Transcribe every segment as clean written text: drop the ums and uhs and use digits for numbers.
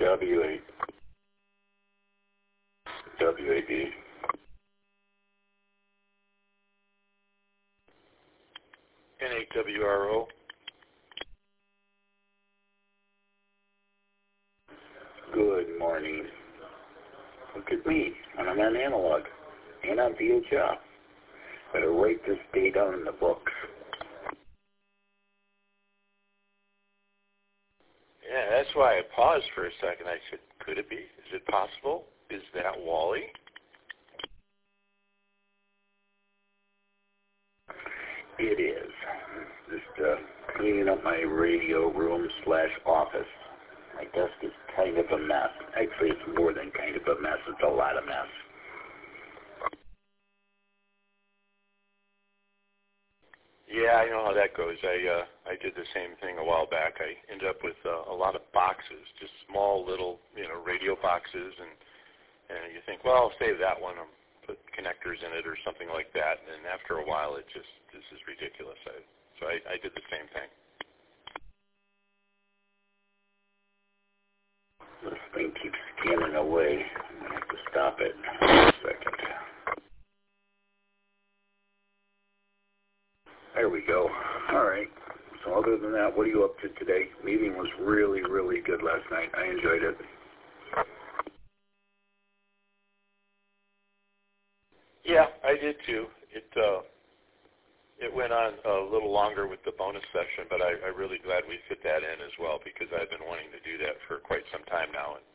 W8. W8B. N8WRO. Good morning. Look at me, and I'm on analog, and on VHF. Better write this day down in the books. Yeah, that's why I paused for a second. I said, could it be? Is it possible? Is that Wally? It is. Just cleaning up my radio room / office. My desk is kind of a mess. Actually, it's more than kind of a mess. It's a lot of mess. Yeah, I know how that goes. I did the same thing a while back. I ended up with a lot of boxes, just small little, radio boxes, and you think, well, I'll save that one, and put connectors in it or something like that, and after a while, this is ridiculous. So I did the same thing. This thing keeps scanning away. I'm going to have to stop it in a second. There we go. All right. So other than that, what are you up to today? Meeting was really, really good last night. I enjoyed it. Yeah, I did too. It went on a little longer with the bonus session, but I'm really glad we fit that in as well because I've been wanting to do that for quite some time now and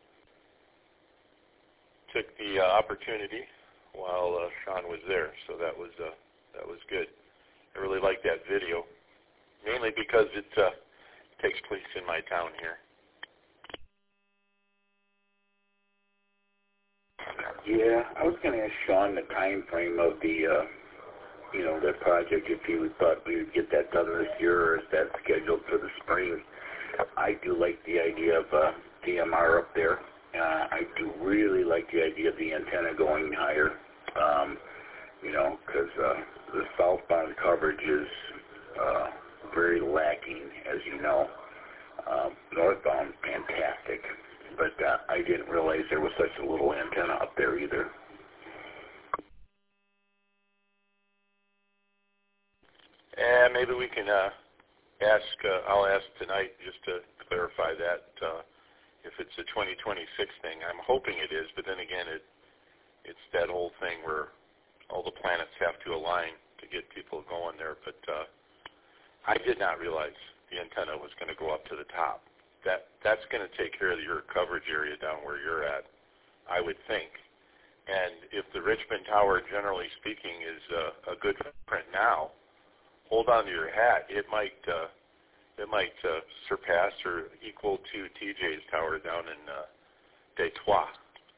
took the opportunity while Sean was there, so that was good. I really like that video, mainly because it takes place in my town here. Yeah, I was going to ask Sean the time frame of the, that project, if he thought we would get that done this year or is that scheduled for the spring. I do like the idea of DMR up there. I do really like the idea of the antenna going higher, because the southbound coverage is very lacking, as you know. Northbound, fantastic. But I didn't realize there was such a little antenna up there either. And maybe we can I'll ask tonight just to clarify that if it's a 2026 thing. I'm hoping it is, but then again, it's that whole thing where all the planets have to align to get people going there. But I did not realize the antenna was going to go up to the top. That's going to take care of your coverage area down where you're at, I would think. And if the Richmond Tower, generally speaking, is a good footprint now, hold on to your hat. It might surpass or equal to TJ's tower down in Detroit.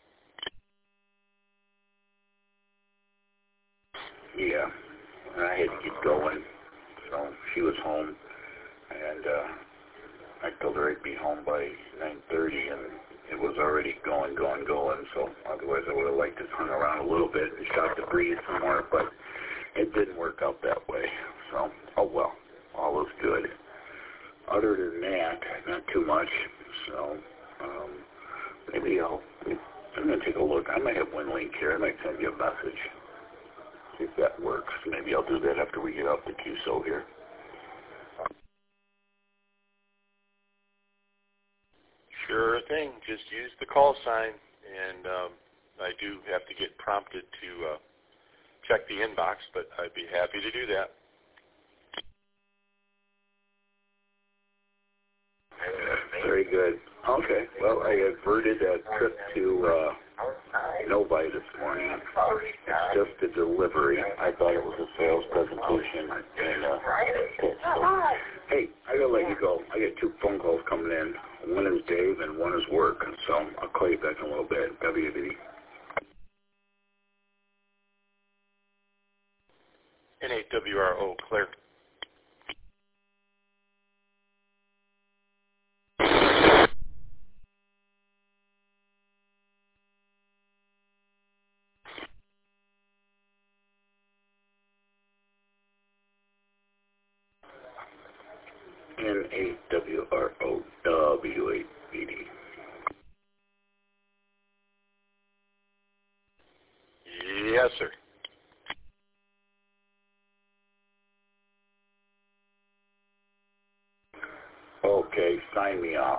Yeah, I had to get going, so she was home, and I told her I'd be home by 9:30, and it was already going, so otherwise I would have liked to hang around a little bit and shot the breeze some more, but it didn't work out that way, so, oh well, all was good. Other than that, not too much, so maybe I'm going to take a look. I might have WinLink here. I might send you a message, see if that works. Maybe I'll do that after we get off the QSO here. Sure thing. Just use the call sign, and I do have to get prompted to check the inbox, but I'd be happy to do that. Very good. Okay. Well, I averted a trip to Novi this morning. It's just a delivery. I thought it was a sales presentation and pitch. So, hey, I gotta let you go. I got 2 phone calls coming in. One is Dave and one is work. So I'll call you back in a little bit. WB. N8WRO, Claire. N8WRO W8BD. Yes, sir. Okay, sign me off.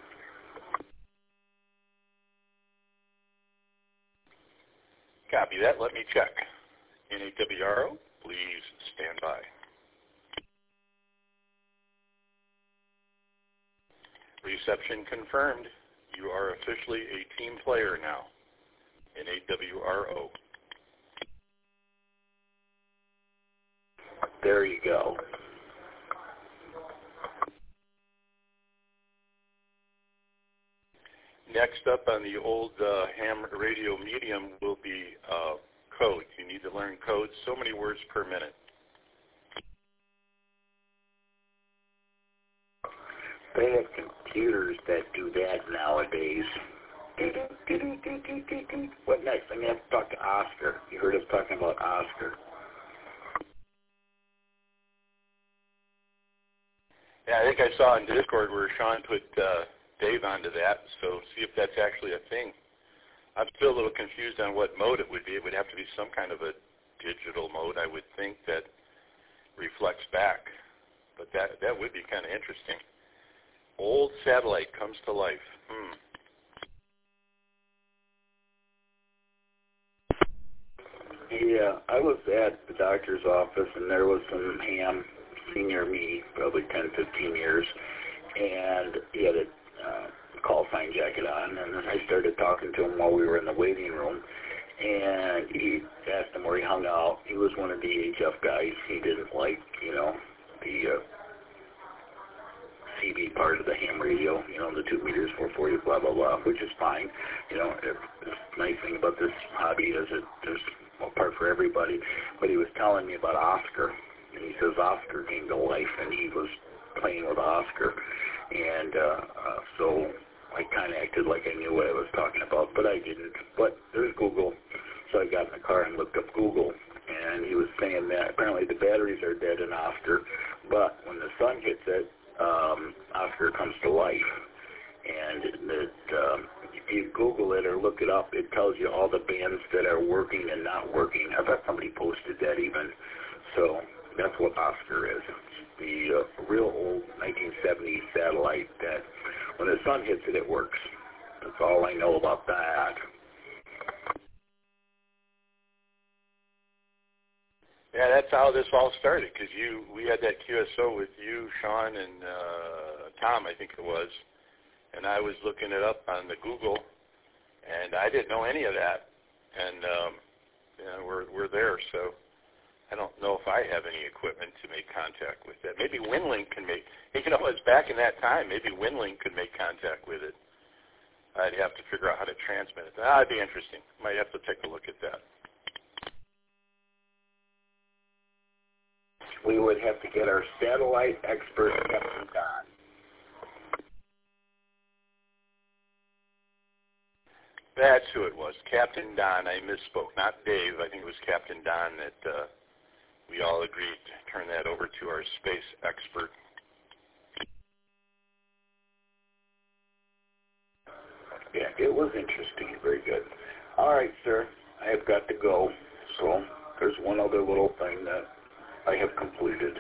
Copy that. Let me check. NAWRO, please stand by. Reception confirmed. You are officially a team player now. NAWRO. There you go. Next up on the old ham radio medium will be code. You need to learn code, so many words per minute. They have computers that do that nowadays. What next? I'm going to have to talk to Oscar. You heard us talking about Oscar. Yeah, I think I saw in Discord where Sean put Dave onto that, so see if that's actually a thing. I'm still a little confused on what mode it would be. It would have to be some kind of a digital mode, I would think, that reflects back. But that would be kind of interesting. Old satellite comes to life. Yeah, I was at the doctor's office, and there was some ham senior me, probably 10, 15 years, and he had a call sign jacket on, and then I started talking to him while we were in the waiting room, and he asked him where he hung out. He was one of the HF guys. He didn't like, the CB part of the ham radio, the 2 meters, 440, blah, blah, blah, which is fine. The nice thing about this hobby is that there's a part for everybody. But he was telling me about Oscar, and he says Oscar came to life, and he was playing with Oscar. And so I kind of acted like I knew what I was talking about, but I didn't. But there's Google. So I got in the car and looked up Google, and he was saying that apparently the batteries are dead in Oscar, but when the sun hits it, Oscar comes to life. And if you Google it or look it up, it tells you all the bands that are working and not working. I thought somebody posted that even. So that's what Oscar is. It's the real old 1970s satellite that when the sun hits it, it works. That's all I know about that. Yeah, that's how this all started, because we had that QSO with you, Sean, and Tom, I think it was, and I was looking it up on the Google, and I didn't know any of that, and we're there, so I don't know if I have any equipment to make contact with that. Maybe WinLink can make, it's back in that time, maybe WinLink could make contact with it. I'd have to figure out how to transmit it. That'd be interesting. Might have to take a look at that. We would have to get our satellite expert, Captain Don. That's who it was, Captain Don. I misspoke. Not Dave. I think it was Captain Don that we all agreed to turn that over to our space expert. Yeah, it was interesting. Very good. All right, sir. I have got to go. So there's one other little thing that I have completed.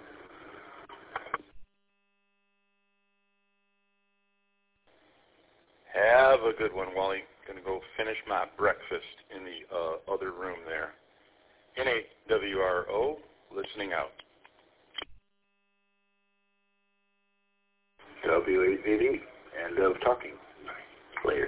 Have a good one, Wally. Going to go finish my breakfast in the other room there. NAWRO, listening out. WAVD, end of talking. Later.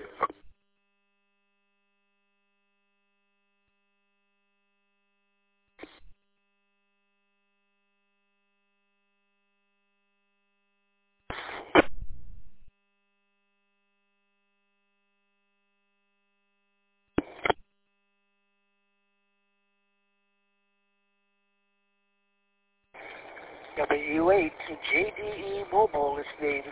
W8 JDE Mobile listening.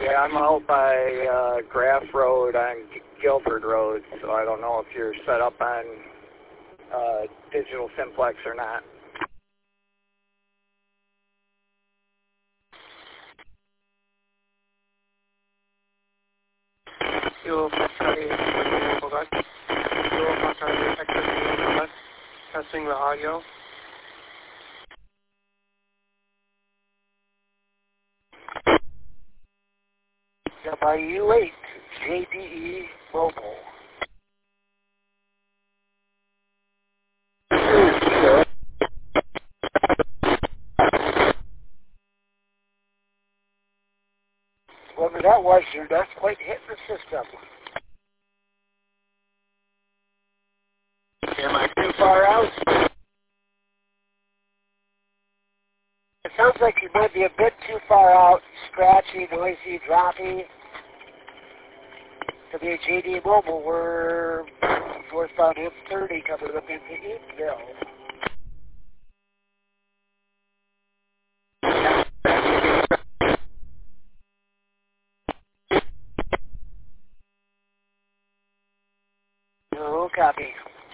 Yeah, I'm out by Graff Road on Guilford Road, so I don't know if you're set up on Digital Simplex or not. Testing the audio. WU8 JDE Mobile. Whoever that was, you're not quite hitting the system. Am I too far out? It sounds like you might be a bit too far out, scratchy, noisy, droppy. To be a JD Mobile, we're northbound M30 coming up into Eatonville. No copy.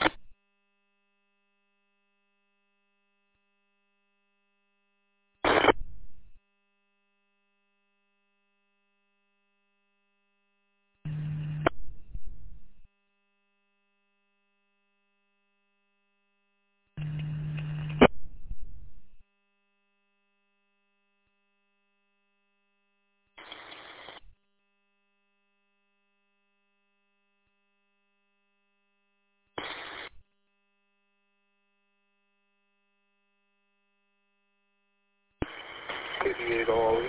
$58.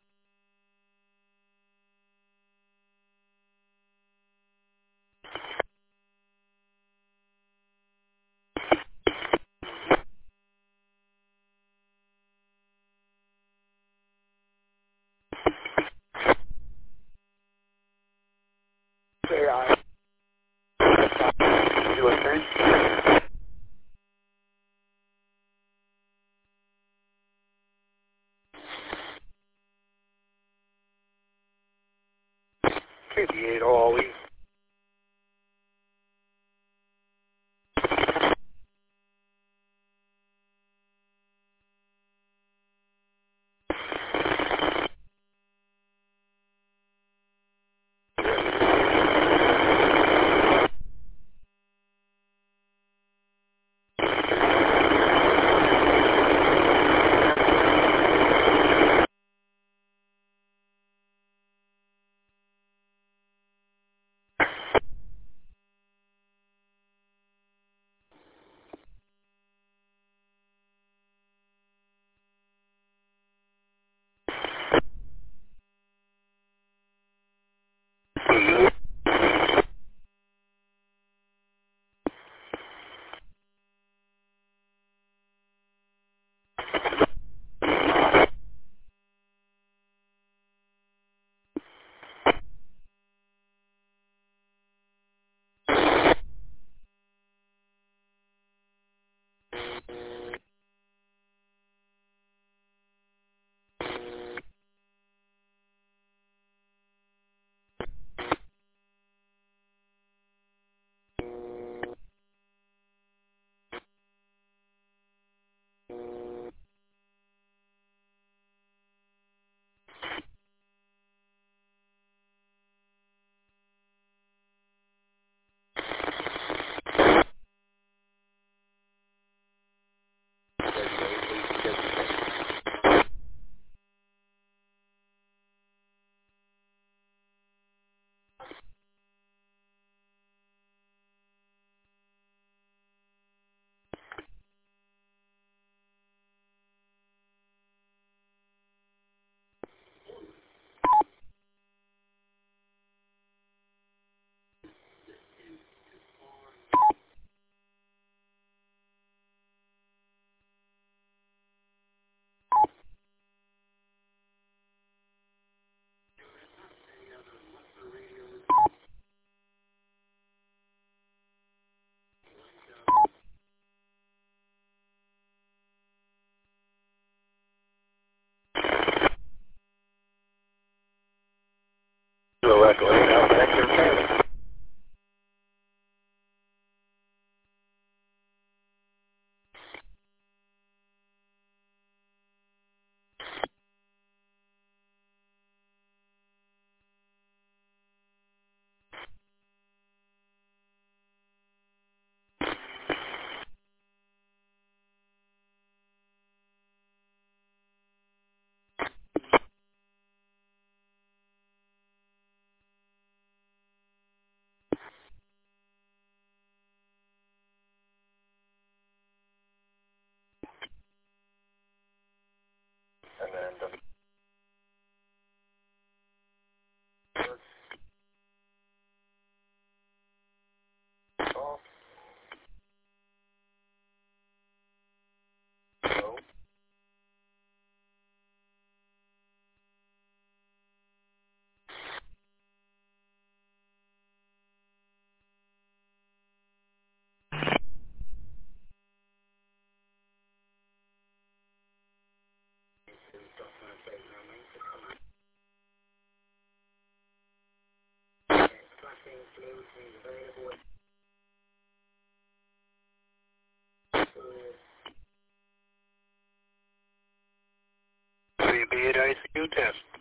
Clear eye. Do a thing. $58 always. CB at ICU test.